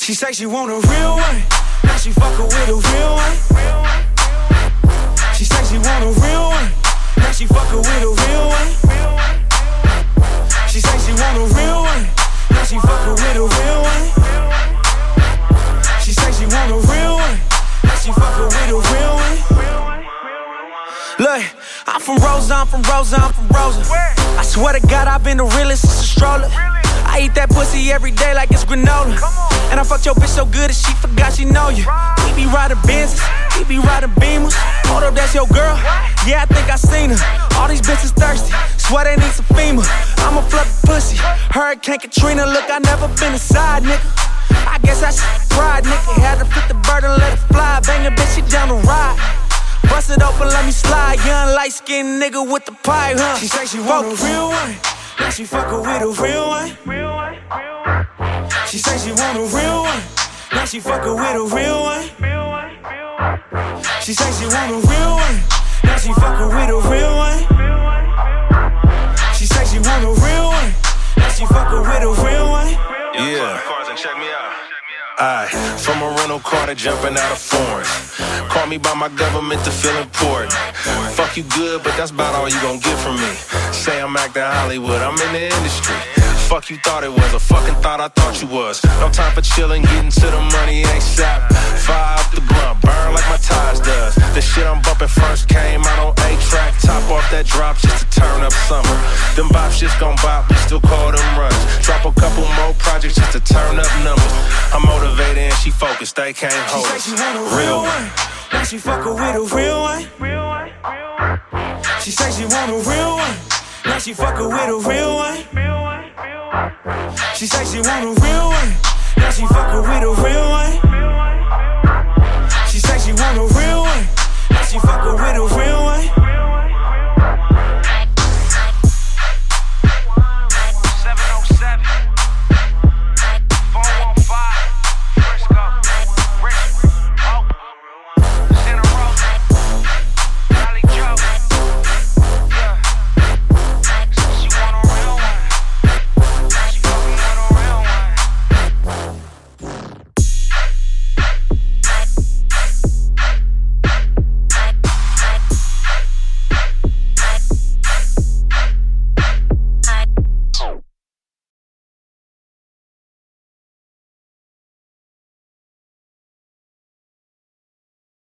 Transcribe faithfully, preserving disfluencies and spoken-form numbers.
She say she want a real one. Now she fuckin' with a real one. She say she want a real one. Now she fuckin' with a real one. She say she want a real one. Now she fuckin' with a real one. She say she want a real one. Now she fuckin' with a real one. Look, I'm from Rosa, I'm from Rosa, I'm from Rosa. I swear to God, I've been the realest since a stroller. I eat that pussy every day like it's granola. And I fucked your bitch so good that she forgot she know you. We be riding Benzes, we be riding Beamers. Hold up, that's your girl? Yeah, I think I seen her. All these bitches thirsty, swear they need some FEMA. I'ma flood the pussy, Hurricane Katrina. Look, I never been a side nigga. I guess I should pride, nigga. Had to flip the bird and let it fly. Bang a bitch, she down to ride. Bust it open, let me slide. Young light-skinned nigga with the pipe, huh? She say she want a real one. Now she fuckin' with a real one. She say she want a real one. Now she fuckin' with a real one. She say she want a real one. Now she fuckin' with a real one. She say she want a real one. Now she fuckin' with a real one. Yeah. Check me out. I, from a rental car to jumping out of foreign. Call me by my government to feel important. Fuck you good, but that's about all you gon' get from me. Say I'm acting Hollywood, I'm in the industry. Fuck you thought it was, a fucking thought I thought you was. No time for chillin', getting to the money ain't sap. Fire up the blunt, burn like my ties does. The shit I'm bumpin' first came out on A-Track. Top off that drop just to turn up summer. Them bop shits gon' bop, we still call them runs. Drop a couple more projects just to turn up numbers. I'm motivated and she focused, they can't hold us. She say she want a real one. Now she fuckin' with a real one. She say she want a real one. Now she fuckin' with a real one. She say she want a real one. Now she fuckin' with a real one. She say she want a